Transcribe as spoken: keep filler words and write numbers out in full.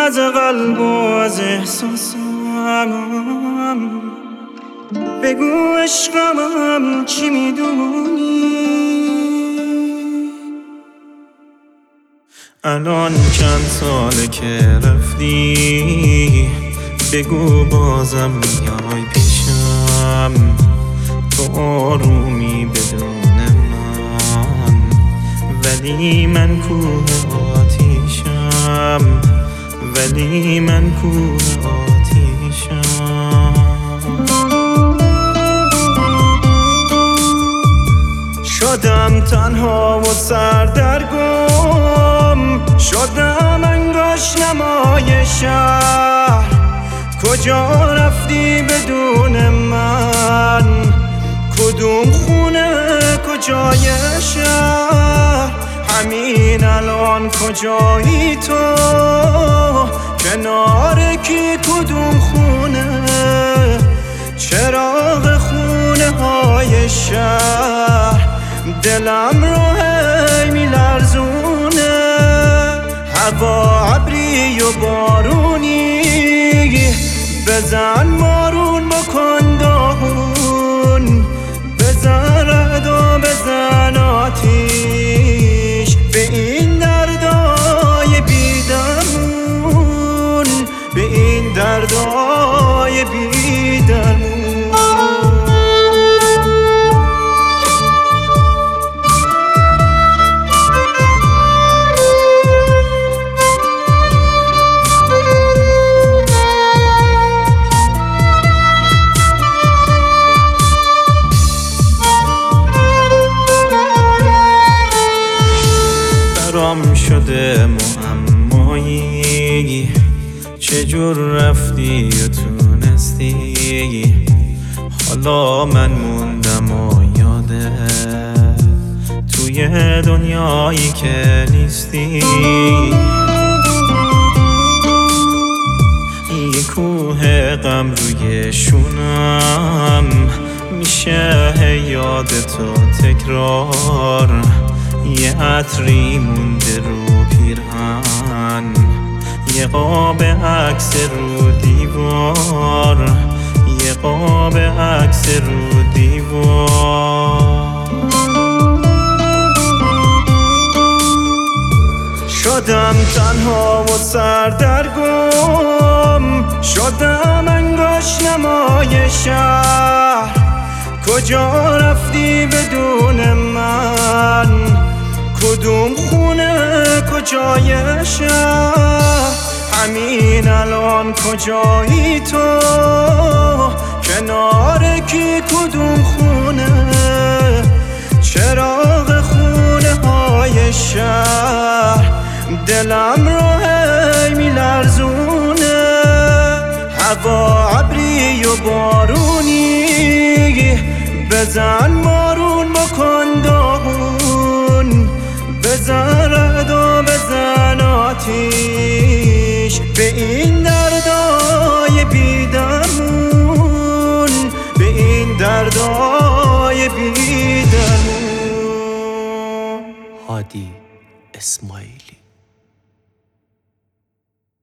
از قلب و از احساسم. بگو عشقم چی میدونی؟ الان چند ساله که رفتی، بگو بازم میای پیشم. تو آرومی بدون من، ولی من کوه آتیشم، ولی من کوه آتیشم. شدم تنها و سردرگم، شدم انگاش نمای شهر. کجا رفتی بدون من؟ کدوم خونه کجای شهر؟ همین الان کجایی تو؟ کنار کی کدوم خونه؟ چراغ خونه های شهر دلم رو هی میلرزونه. هوا ابری و بارونی، بزن بارون بکن داغون، بزن رعد و بزن آتیش به این دردای بیدرمون، به این دردای بیدرمون. برام شده معمایی، چجور رفتی و تونستی؟ حالا من موندم و یاده توی دنیایی که نیستی. یه کوه غم روی شونم، میشه یادتو تکرار. یه عطری مونده رو پیرهن، یه قاب عکس رو دیوار، یه قاب عکس رو دیوار. شدم تنها و سردرگم، شدم انگاش نمای شهر. کجا رفتی بدون من؟ کدوم خونه کجای شهر؟ همین الان کجایی تو؟ کنار کی کدوم خونه؟ چراغ خونه های شهر دلم رو هی میلرزونه. هوا ابری و بارونی، بزن بارون بکن داغون، بزن رعد و بزن آتیش به این دردای بیدرمون، به این دردای بیدرمون. هادی اسماعیلی.